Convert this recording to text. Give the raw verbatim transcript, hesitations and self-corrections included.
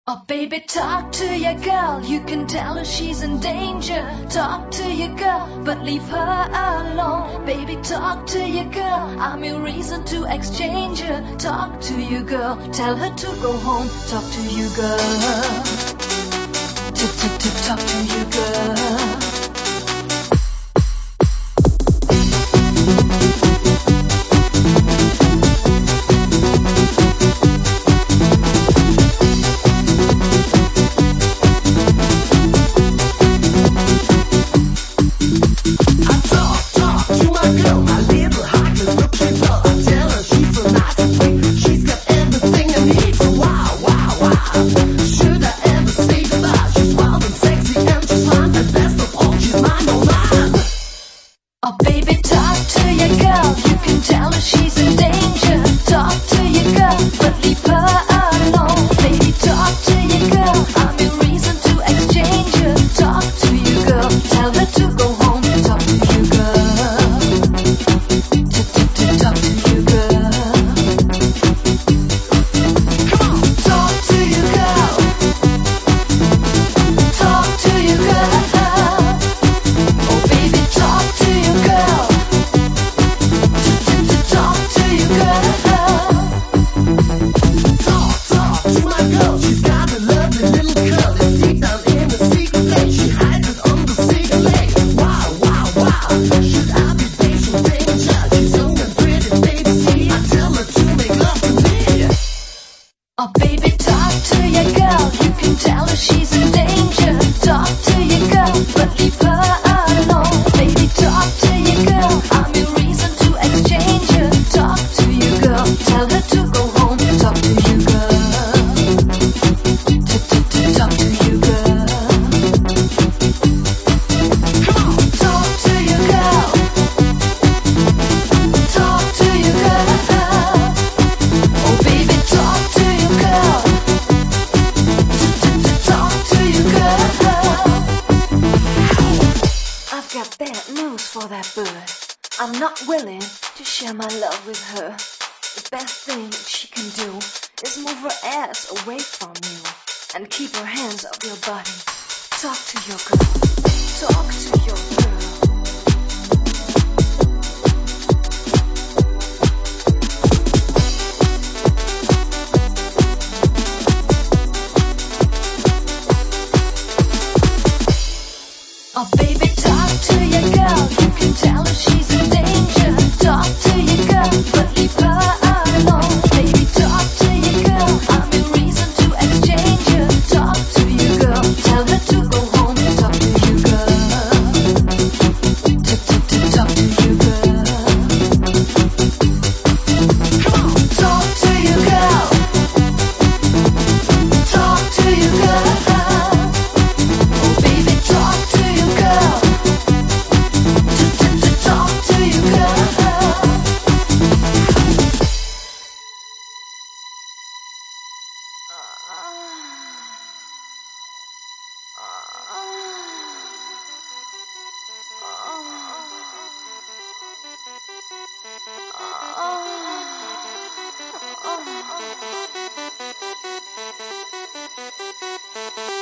Oh, baby, talk to your girl. You can tell her she's in danger. Talk to your girl, but leave her alone. Baby, talk to your girl. I'm your reason to exchange her. Talk to your girl. Tell her to go home. Talk to your girl. Talk to your girl. I'm not willing to share my love with her. The best thing she can do is move her ass away from you and keep her hands off your body. Talk to your girl. Talk to your girl. Oh, baby, talk to your girl. You can tell her she's in danger. Talk to your girl, but leave her alone. Baby, talk to your girl. I'm your reason to exchange her. Talk to your girl. Tell her to go home. Talk to your girl. Talk to your girl. Come on, talk to your girl. Talk to your girl. Oh, baby, talk to your girl. Talk to your girl. Oh,